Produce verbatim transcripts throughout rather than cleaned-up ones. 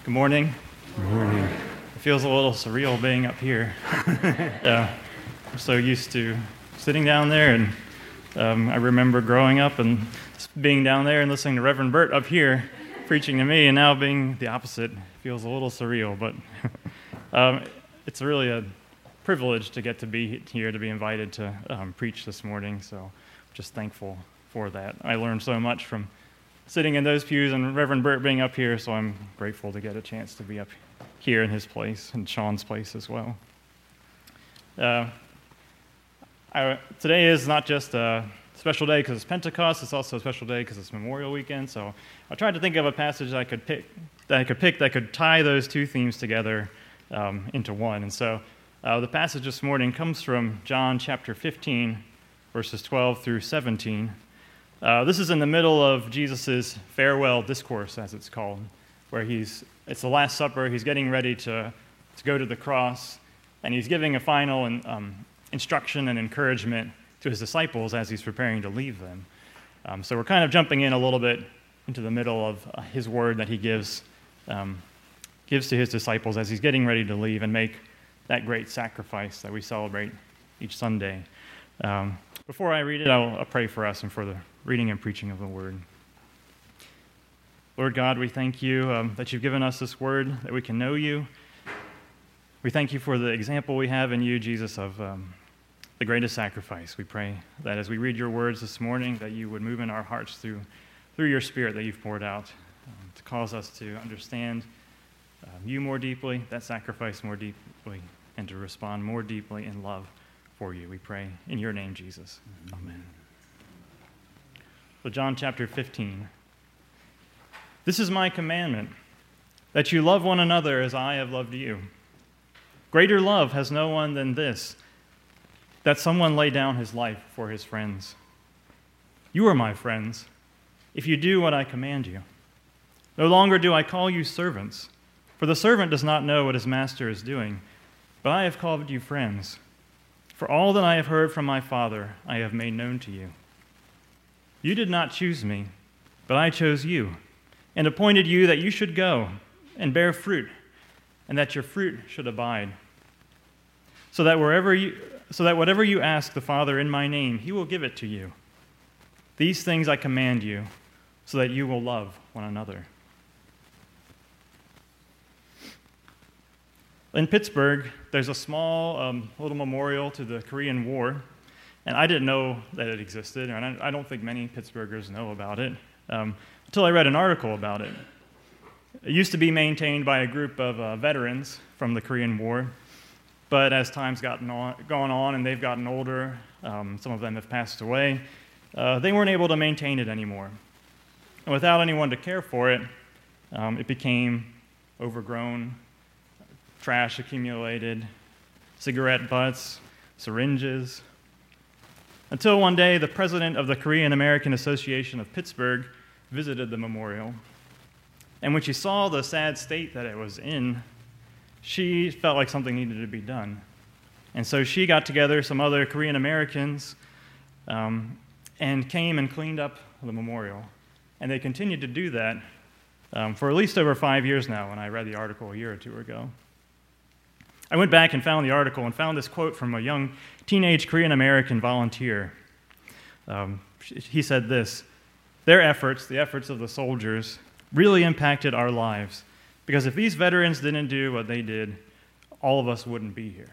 Good morning. Good morning. It feels a little surreal being up here. uh, I'm so used to sitting down there, and um, I remember growing up and being down there and listening to Reverend Bert up here preaching to me, and now being the opposite feels a little surreal, but um, it's really a privilege to get to be here, to be invited to um, preach this morning, so I'm just thankful for that. I learned so much from sitting in those pews and Reverend Bert being up here, so I'm grateful to get a chance to be up here in his place and Sean's place as well. Uh, I, today is not just a special day because it's Pentecost, it's also a special day because it's Memorial Weekend, so I tried to think of a passage that I could pick that I could pick that could tie those two themes together um, into one. And so uh, the passage this morning comes from John chapter fifteen, verses twelve through seventeen. Uh, this is in the middle of Jesus' farewell discourse, as it's called, where he's, it's the Last Supper, he's getting ready to, to go to the cross, and he's giving a final um, instruction and encouragement to his disciples as he's preparing to leave them. Um, so we're kind of jumping in a little bit into the middle of uh, his word that he gives, um, gives to his disciples as he's getting ready to leave and make that great sacrifice that we celebrate each Sunday. Um, before I read it, I'll, I'll pray for us and for the reading and preaching of the word. Lord God, we thank you um, that you've given us this word, that we can know you. We thank you for the example we have in you, Jesus, of um, the greatest sacrifice. We pray that as we read your words this morning, that you would move in our hearts through, through your Spirit that you've poured out um, to cause us to understand um, you more deeply, that sacrifice more deeply, and to respond more deeply in love for you. We pray in your name, Jesus. Amen. So John chapter fifteen. This is my commandment, that you love one another as I have loved you. Greater love has no one than this, that someone lay down his life for his friends. You are my friends, if you do what I command you. No longer do I call you servants, for the servant does not know what his master is doing, but I have called you friends. For all that I have heard from my Father, I have made known to you. You did not choose me, but I chose you, and appointed you that you should go and bear fruit, and that your fruit should abide, so that wherever you, so that whatever you ask the Father in my name, he will give it to you. These things I command you, so that you will love one another. In Pittsburgh, there's a small um, little memorial to the Korean War, and I didn't know that it existed, and I don't think many Pittsburghers know about it, um, until I read an article about it. It used to be maintained by a group of uh, veterans from the Korean War, but as time's gotten on, gone on and they've gotten older, um, some of them have passed away, uh, they weren't able to maintain it anymore. And without anyone to care for it, um, it became overgrown, trash accumulated, cigarette butts, syringes, until one day the president of the Korean American Association of Pittsburgh visited the memorial. And when she saw the sad state that it was in, she felt like something needed to be done. And so she got together some other Korean Americans um, and came and cleaned up the memorial. And they continued to do that um, for at least over five years now when I read the article a year or two ago. I went back and found the article and found this quote from a young teenage Korean American volunteer. Um, he said this: their efforts, the efforts of the soldiers, really impacted our lives, because if these veterans didn't do what they did, all of us wouldn't be here.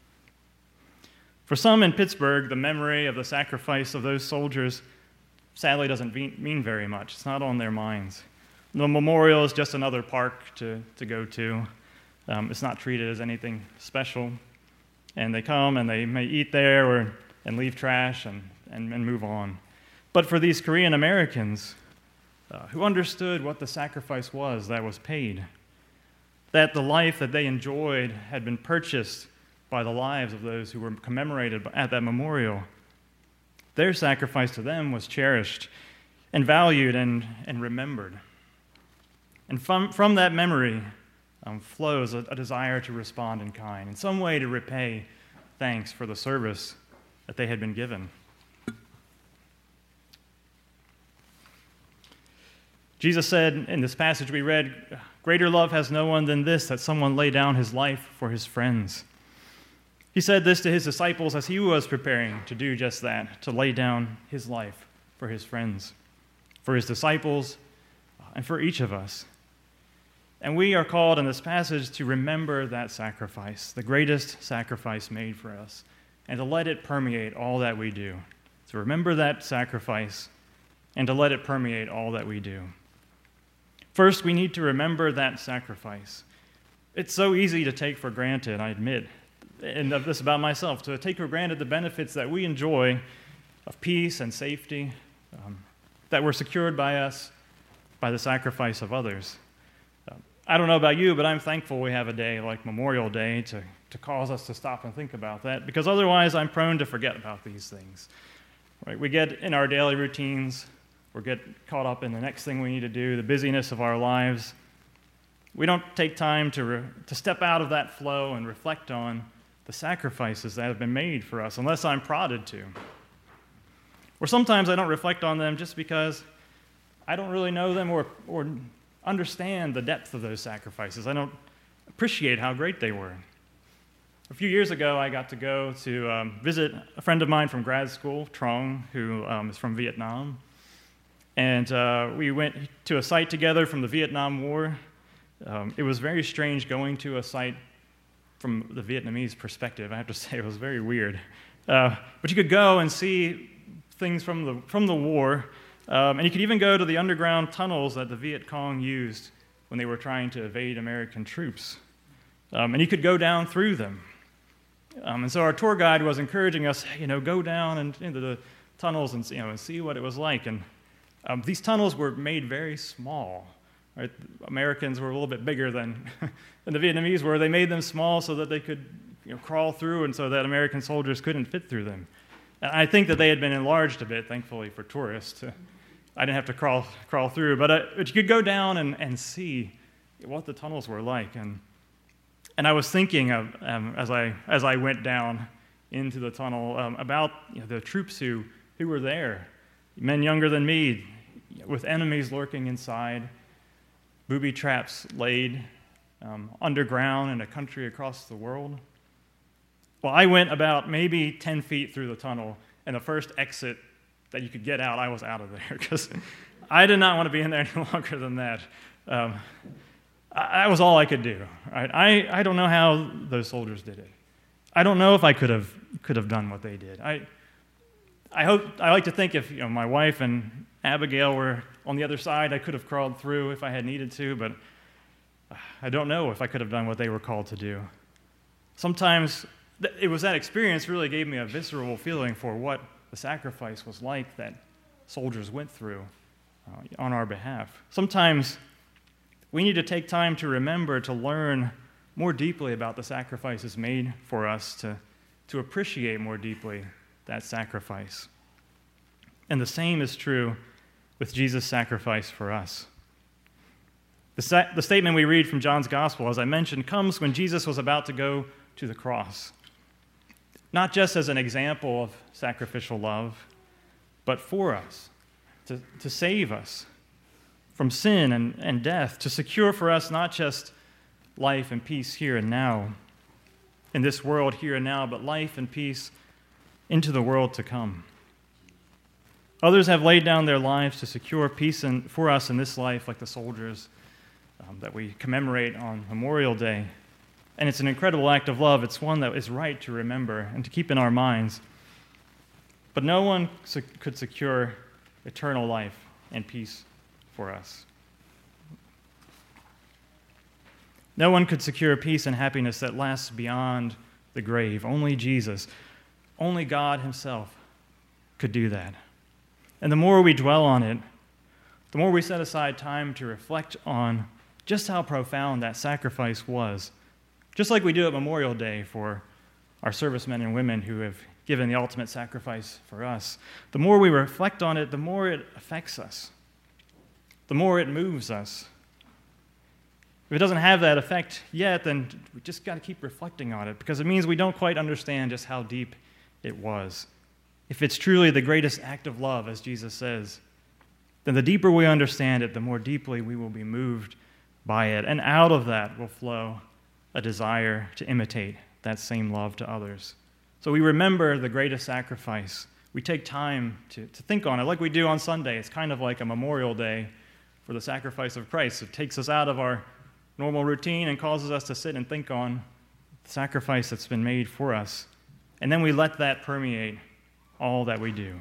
For some in Pittsburgh, the memory of the sacrifice of those soldiers sadly doesn't mean very much. It's not on their minds. The memorial is just another park to, to go to. Um, it's not treated as anything special. And they come and they may eat there or and leave trash and, and, and move on. But for these Korean Americans uh, who understood what the sacrifice was that was paid, that the life that they enjoyed had been purchased by the lives of those who were commemorated at that memorial, their sacrifice to them was cherished and valued and, and remembered. And from, from that memory um, flows a, a desire to respond in kind, in some way to repay thanks for the service that they had been given. Jesus said in this passage we read, "Greater love has no one than this, that someone lay down his life for his friends." He said this to his disciples as he was preparing to do just that, to lay down his life for his friends, for his disciples, and for each of us. And we are called in this passage to remember that sacrifice, the greatest sacrifice made for us, and to let it permeate all that we do. To remember that sacrifice and to let it permeate all that we do. First, we need to remember that sacrifice. It's so easy to take for granted, I admit, and of this about myself, to take for granted the benefits that we enjoy of peace and safety um, that were secured by us by the sacrifice of others. Um, I don't know about you, but I'm thankful we have a day like Memorial Day to, to cause us to stop and think about that, because otherwise I'm prone to forget about these things. Right? We get in our daily routines, we get caught up in the next thing we need to do, the busyness of our lives. We don't take time to, re- to step out of that flow and reflect on the sacrifices that have been made for us, unless I'm prodded to. Or sometimes I don't reflect on them just because I don't really know them or, or understand the depth of those sacrifices. I don't appreciate how great they were. A few years ago, I got to go to um, visit a friend of mine from grad school, Trong, who um, is from Vietnam. And uh, we went to a site together from the Vietnam War. Um, it was very strange going to a site from the Vietnamese perspective. I have to say, it was very weird. Uh, but you could go and see things from the from the war, um, and you could even go to the underground tunnels that the Viet Cong used when they were trying to evade American troops. Um, and you could go down through them. Um, and so our tour guide was encouraging us, you know, go down and into the tunnels and, you know, and see what it was like. And um, these tunnels were made very small. Right? Americans were a little bit bigger than, than the Vietnamese were. They made them small so that they could, you know, crawl through, and so that American soldiers couldn't fit through them. And I think that they had been enlarged a bit, thankfully, for tourists. I didn't have to crawl crawl through, but, uh, but you could go down and, and see what the tunnels were like. And and I was thinking of um, as I as I went down into the tunnel um, about, you know, the troops who who were there, men younger than me, with enemies lurking inside. Booby traps laid um, underground in a country across the world. Well, I went about maybe ten feet through the tunnel, and the first exit that you could get out, I was out of there, because I did not want to be in there any longer than that. Um, I, that was all I could do. Right? I, I don't know how those soldiers did it. I don't know if I could have could have done what they did. I I hope I like to think if, you know, my wife and Abigail were on the other side, I could have crawled through if I had needed to, but I don't know if I could have done what they were called to do. Sometimes th- it was that experience really gave me a visceral feeling for what the sacrifice was like that soldiers went through uh, on our behalf. Sometimes we need to take time to remember, to learn more deeply about the sacrifices made for us, to, to appreciate more deeply that sacrifice. And the same is true with Jesus' sacrifice for us. The, sa- the statement we read from John's Gospel, as I mentioned, comes when Jesus was about to go to the cross. Not just as an example of sacrificial love, but for us, to, to save us from sin and, and death, to secure for us not just life and peace here and now, in this world here and now, but life and peace into the world to come. Others have laid down their lives to secure peace in, for us in this life, like the soldiers um, that we commemorate on Memorial Day. And it's an incredible act of love. It's one that is right to remember and to keep in our minds. But no one se- could secure eternal life and peace for us. No one could secure peace and happiness that lasts beyond the grave. Only Jesus, only God himself could do that. And the more we dwell on it, the more we set aside time to reflect on just how profound that sacrifice was, just like we do at Memorial Day for our servicemen and women who have given the ultimate sacrifice for us. The more we reflect on it, the more it affects us, the more it moves us. If it doesn't have that effect yet, then we just got to keep reflecting on it, because it means we don't quite understand just how deep it was. If it's truly the greatest act of love, as Jesus says, then the deeper we understand it, the more deeply we will be moved by it. And out of that will flow a desire to imitate that same love to others. So we remember the greatest sacrifice. We take time to, to think on it like we do on Sunday. It's kind of like a memorial day for the sacrifice of Christ. It takes us out of our normal routine and causes us to sit and think on the sacrifice that's been made for us. And then we let that permeate all that we do.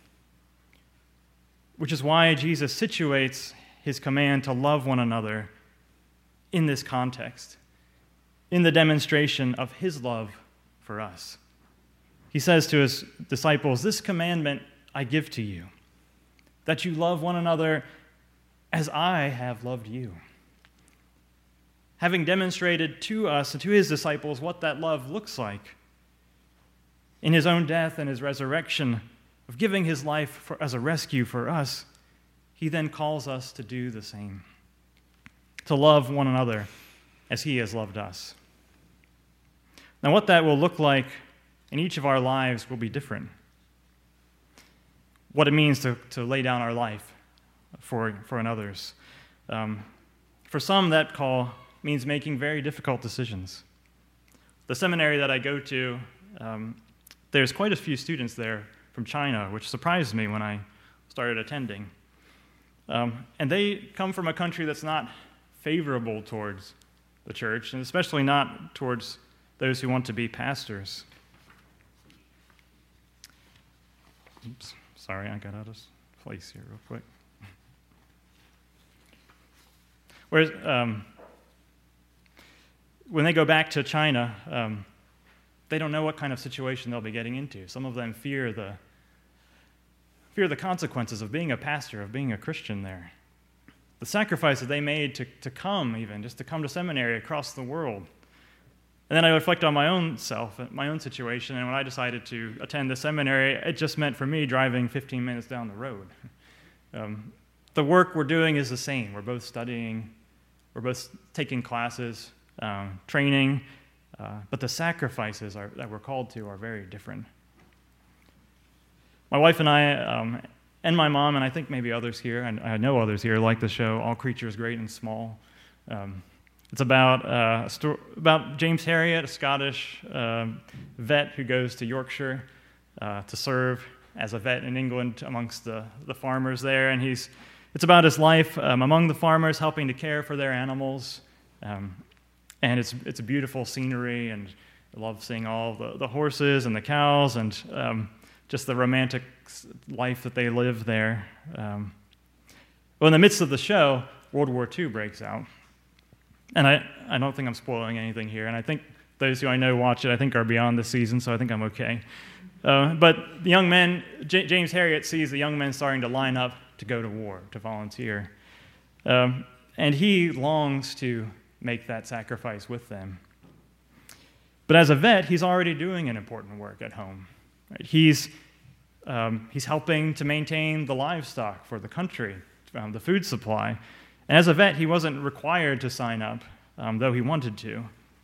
Which is why Jesus situates his command to love one another in this context, in the demonstration of his love for us. He says to his disciples, "This commandment I give to you, that you love one another as I have loved you." Having demonstrated to us and to his disciples what that love looks like in his own death and his resurrection, of giving his life for, as a rescue for us, he then calls us to do the same, to love one another as he has loved us. Now, what that will look like in each of our lives will be different. What it means to, to lay down our life for, for another's. Um, for some, that call means making very difficult decisions. The seminary that I go to, um, there's quite a few students there from China, which surprised me when I started attending. Um, and they come from a country that's not favorable towards the church, and especially not towards those who want to be pastors. Oops, sorry, I got out of place here real quick. Whereas, um, when they go back to China, um, they don't know what kind of situation they'll be getting into. Some of them fear the fear the consequences of being a pastor, of being a Christian there. The sacrifice that they made to, to come even, just to come to seminary across the world. And then I reflect on my own self, my own situation, and when I decided to attend the seminary, it just meant for me driving fifteen minutes down the road. Um, the work we're doing is the same. We're both studying, we're both taking classes, um, training, uh, but the sacrifices are, that we're called to are very different. My wife and I, um, and my mom, and I think maybe others here, and I know others here, like the show All Creatures Great and Small. Um, It's about uh, a sto- about James Herriot, a Scottish uh, vet who goes to Yorkshire uh, to serve as a vet in England amongst the, the farmers there. And he's it's about his life um, among the farmers, helping to care for their animals. Um, and it's it's a beautiful scenery, and I love seeing all the, the horses and the cows and um, just the romantic life that they live there. Um, well, in the midst of the show, World War Two breaks out. And I, I don't think I'm spoiling anything here, and I think those who I know watch it, I think, are beyond this season, so I think I'm okay. Uh, but the young men, J- James Herriot sees the young men starting to line up to go to war, to volunteer. Um, and he longs to make that sacrifice with them. But as a vet, he's already doing an important work at home. Right? He's, um, he's helping to maintain the livestock for the country, um, the food supply. And as a vet, he wasn't required to sign up, um, though he wanted to.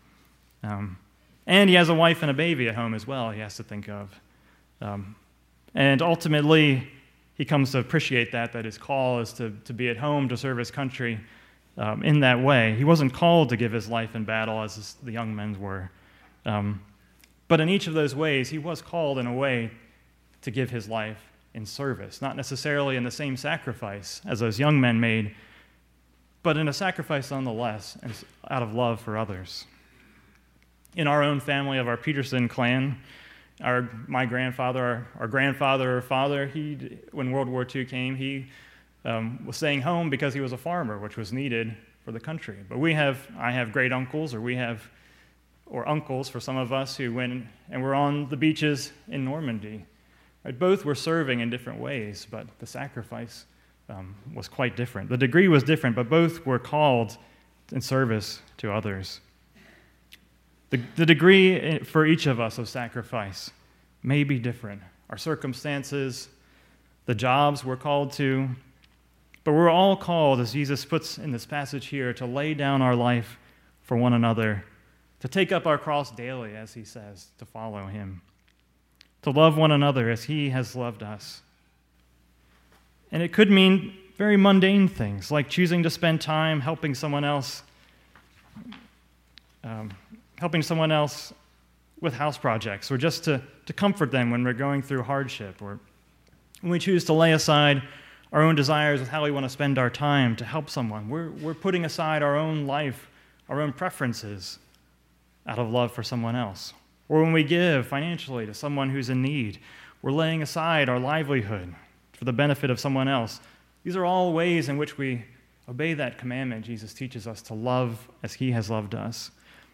Um, and he has a wife and a baby at home as well he has to think of. Um, and ultimately, he comes to appreciate that, that his call is to, to be at home, to serve his country um, in that way. He wasn't called to give his life in battle as his, the young men were. Um, but in each of those ways, he was called in a way to give his life in service, not necessarily in the same sacrifice as those young men made, but in a sacrifice nonetheless, and out of love for others. In our own family of our Peterson clan, our my grandfather, our, our grandfather or father, he when World War Two came, he um, was staying home because he was a farmer, which was needed for the country. But we have, I have great uncles, or we have, or uncles for some of us who went and were on the beaches in Normandy. Right? Both were serving in different ways, but the sacrifice Um, was quite different. The degree was different, but both were called in service to others. The, the degree for each of us of sacrifice may be different. Our circumstances, the jobs we're called to, but we're all called, as Jesus puts in this passage here, to lay down our life for one another, to take up our cross daily, as he says, to follow him, to love one another as he has loved us. And it could mean very mundane things, like choosing to spend time helping someone else, um, helping someone else with house projects, or just to, to comfort them when we're going through hardship, or when we choose to lay aside our own desires with how we want to spend our time to help someone. We're, we're putting aside our own life, our own preferences, out of love for someone else. Or when we give financially to someone who's in need, we're laying aside our livelihood for the benefit of someone else. These are all ways in which we obey that commandment Jesus teaches us to love as he has loved us.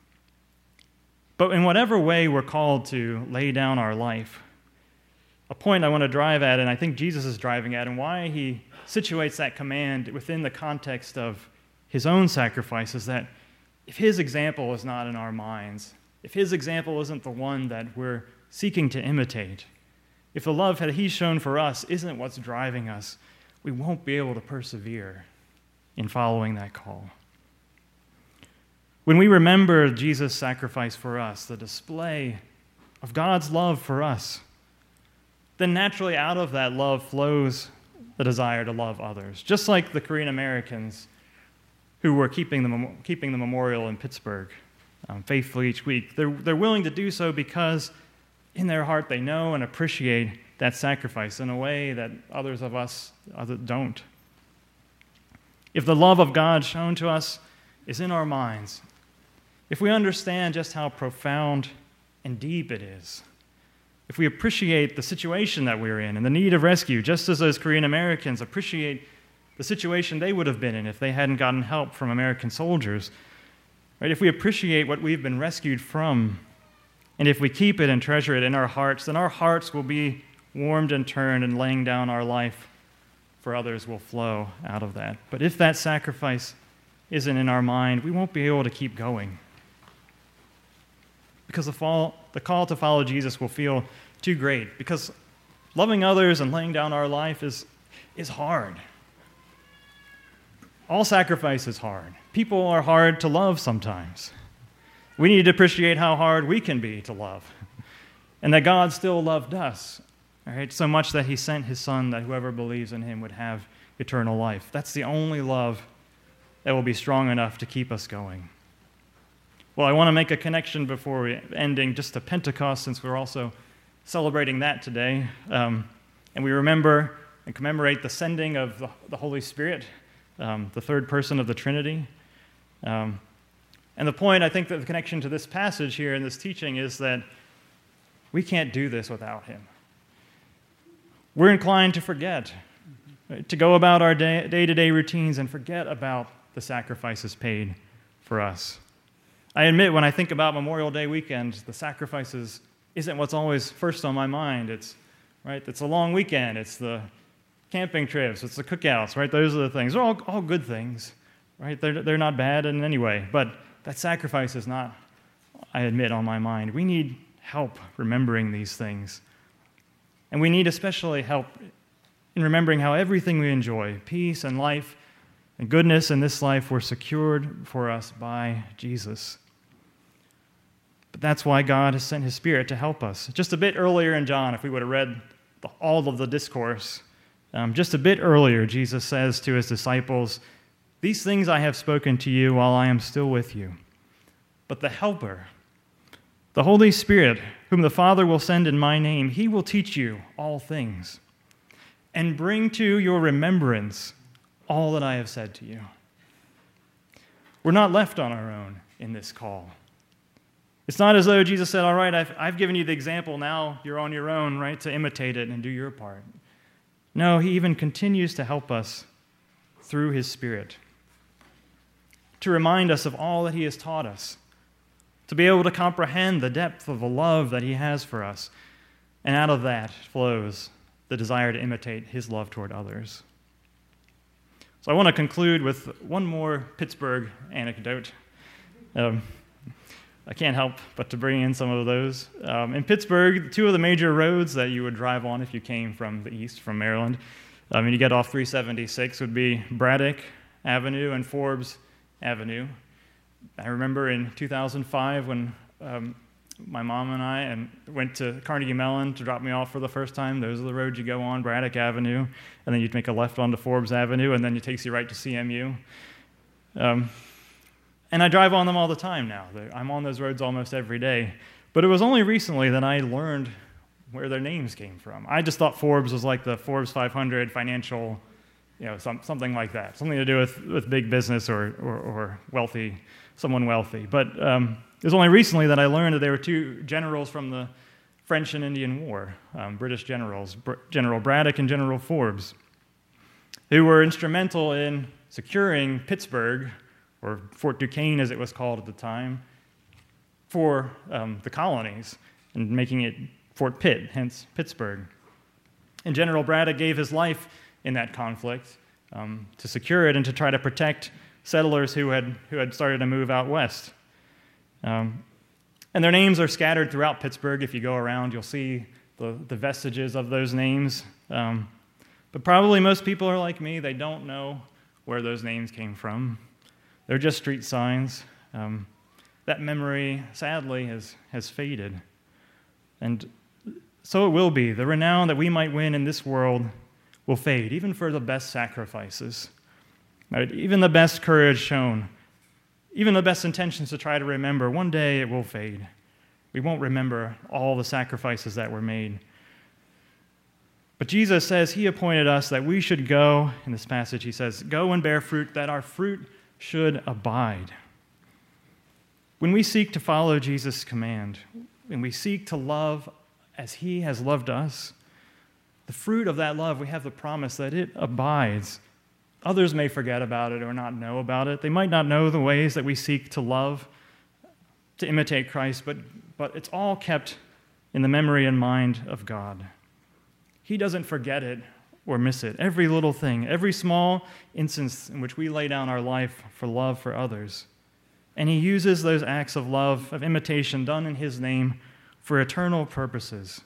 But in whatever way we're called to lay down our life, a point I want to drive at, and I think Jesus is driving at, and why he situates that command within the context of his own sacrifice, is that if his example is not in our minds, if his example isn't the one that we're seeking to imitate, if the love that he's shown for us isn't what's driving us, we won't be able to persevere in following that call. When we remember Jesus' sacrifice for us, the display of God's love for us, then naturally out of that love flows the desire to love others. Just like the Korean Americans who were keeping the, keeping the memorial in Pittsburgh um, faithfully each week. They're, they're willing to do so because in their heart they know and appreciate that sacrifice in a way that others of us other don't. If the love of God shown to us is in our minds, if we understand just how profound and deep it is, if we appreciate the situation that we're in and the need of rescue, just as those Korean Americans appreciate the situation they would have been in if they hadn't gotten help from American soldiers, right? If we appreciate what we've been rescued from, and if we keep it and treasure it in our hearts, then our hearts will be warmed and turned, and laying down our life for others will flow out of that. But if that sacrifice isn't in our mind, we won't be able to keep going. Because the, fall, the call to follow Jesus will feel too great. Because loving others and laying down our life is, is hard. All sacrifice is hard. People are hard to love sometimes. We need to appreciate how hard we can be to love. And that God still loved us, all right, so much that he sent his Son that whoever believes in him would have eternal life. That's the only love that will be strong enough to keep us going. Well, I want to make a connection before we ending just to Pentecost, since we're also celebrating that today. Um, and we remember and commemorate the sending of the, the Holy Spirit, um, the third person of the Trinity. Um, and the point, I think, that the connection to this passage here in this teaching is that we can't do this without him. We're inclined to forget, right, to go about our day, day-to-day routines and forget about the sacrifices paid for us. I admit, when I think about Memorial Day weekend, the sacrifices isn't what's always first on my mind. It's, right, it's a long weekend. It's the camping trips. It's the cookouts, right? Those are the things. They're all, all good things, right? They're, they're not bad in any way. But that sacrifice is not, I admit, on my mind. We need help remembering these things. And we need especially help in remembering how everything we enjoy, peace and life and goodness in this life, were secured for us by Jesus. But that's why God has sent his Spirit to help us. Just a bit earlier in John, if we would have read the, all of the discourse, um, just a bit earlier, Jesus says to his disciples, "These things I have spoken to you while I am still with you. But the Helper, the Holy Spirit, whom the Father will send in my name, he will teach you all things and bring to your remembrance all that I have said to you." We're not left on our own in this call. It's not as though Jesus said, all right, I've, I've given you the example, now you're on your own, right, to imitate it and do your part. No, he even continues to help us through his Spirit, to remind us of all that he has taught us, to be able to comprehend the depth of the love that he has for us. And out of that flows the desire to imitate his love toward others. So I want to conclude with one more Pittsburgh anecdote. Um, I can't help but to bring in some of those. Um, in Pittsburgh, two of the major roads that you would drive on if you came from the east, from Maryland, I mean, you get off three seventy-six, would be Braddock Avenue and Forbes Avenue. I remember in two thousand five when um, my mom and I, and went to Carnegie Mellon to drop me off for the first time. Those are the roads you go on, Braddock Avenue, and then you'd make a left onto Forbes Avenue, and then it takes you right to C M U. Um, and I drive on them all the time now. I'm on those roads almost every day. But it was only recently that I learned where their names came from. I just thought Forbes was like the Forbes five hundred financial, you know, some, something like that, something to do with, with big business or, or, or wealthy, someone wealthy. But um, it was only recently that I learned that there were two generals from the French and Indian War, um, British generals, Br- General Braddock and General Forbes, who were instrumental in securing Pittsburgh, or Fort Duquesne as it was called at the time, for um, the colonies and making it Fort Pitt, hence Pittsburgh. And General Braddock gave his life in that conflict um, to secure it and to try to protect settlers who had who had started to move out west. Um, and their names are scattered throughout Pittsburgh. If you go around, you'll see the, the vestiges of those names. Um, but probably most people are like me. They don't know where those names came from. They're just street signs. Um, that memory, sadly, has, has faded. And so it will be. The renown that we might win in this world will fade, even for the best sacrifices. Right? Even the best courage shown, even the best intentions to try to remember, one day it will fade. We won't remember all the sacrifices that were made. But Jesus says he appointed us that we should go, in this passage he says, go and bear fruit, that our fruit should abide. When we seek to follow Jesus' command, when we seek to love as he has loved us, the fruit of that love, we have the promise that it abides. Others may forget about it or not know about it. They might not know the ways that we seek to love, to imitate Christ, but, but it's all kept in the memory and mind of God. He doesn't forget it or miss it. Every little thing, every small instance in which we lay down our life for love for others. And he uses those acts of love, of imitation done in his name for eternal purposes.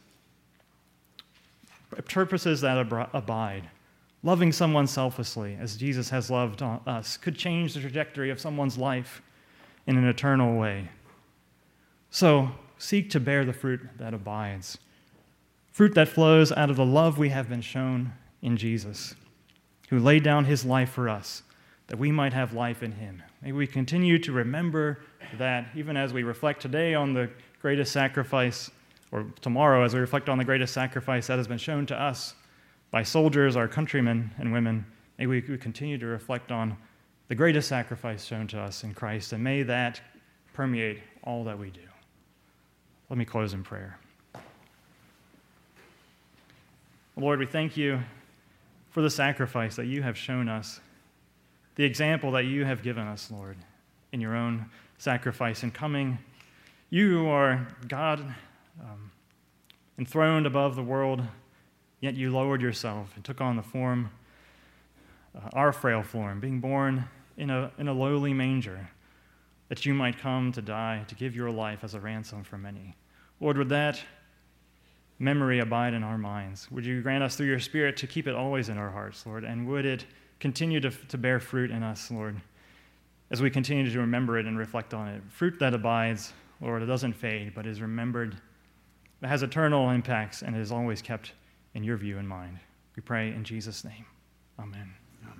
Purposes that ab- abide. Loving someone selflessly, as Jesus has loved us, could change the trajectory of someone's life in an eternal way. So, seek to bear the fruit that abides. Fruit that flows out of the love we have been shown in Jesus, who laid down his life for us, that we might have life in him. May we continue to remember that, even as we reflect today on the greatest sacrifice, or tomorrow as we reflect on the greatest sacrifice that has been shown to us by soldiers, our countrymen and women. May we continue to reflect on the greatest sacrifice shown to us in Christ, and may that permeate all that we do. Let me close in prayer. Lord, we thank you for the sacrifice that you have shown us, the example that you have given us, Lord, in your own sacrifice in coming. You who are God, um, enthroned above the world, yet you lowered yourself and took on the form, uh, our frail form, being born in a, in a lowly manger, that you might come to die, to give your life as a ransom for many. Lord, would that memory abide in our minds? Would you grant us through your Spirit to keep it always in our hearts, Lord? And would it continue to, to bear fruit in us, Lord, as we continue to remember it and reflect on it? Fruit that abides, Lord, it doesn't fade, but is remembered, that has eternal impacts and is always kept in your view and mind. We pray in Jesus' name. Amen.